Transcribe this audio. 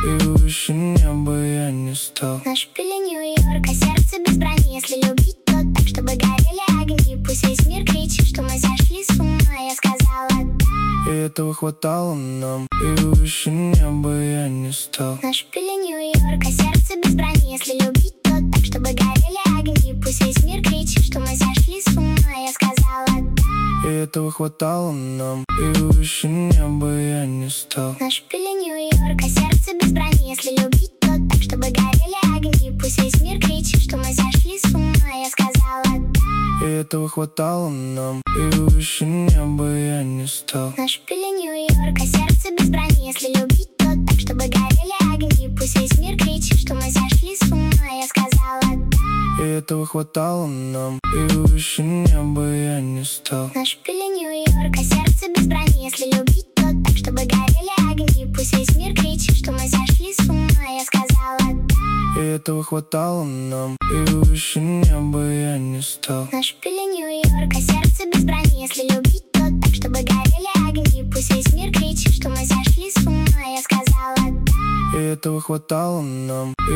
И выше неба я не стал. Наш пили Нью-Йорк, а сердце без брони. Если любить, то так, чтобы горели огни. Пусть весь мир кричит, что мы сошли с ума. Я сказала да, и этого хватало нам. И выше неба я не стал. наш пили Нью-Йорк, а сердце без брони. Если любить, то так, чтобы горели огни. Пусть весь мир кричит, что мы сошли с ума. Я сказала да, И этого хватало нам. И выше неба я не стал. наш пили Нью-Йорк, а сердце без брони. Если любить, то так, чтобы горели огни. Пусть весь мир кричит, что мы сошли с ума. Я сказала да, И этого хватало нам. И выше неба я не стал. наш пили Нью-Йорк, а сердце без брони. Если любить, то так, чтобы горели огни. Пусть весь мир кричит, что мы сошли с ума. Я сказала да, И этого хватало нам. И выше неба я не стал. наш пили Нью-Йорк, а сердце без брони. Если любить, то так, чтобы горели огни. Пусть весь мир кричит, что мы сошли с ума. Я сказала да, И этого хватало нам. И выше неба я не стал. наш пили Нью-Йорк, а сердце без брони. Если любить, то так, чтобы горели огни. Пусть весь мир кричит, что мы сошли с ума. Я сказала да, И этого хватало нам.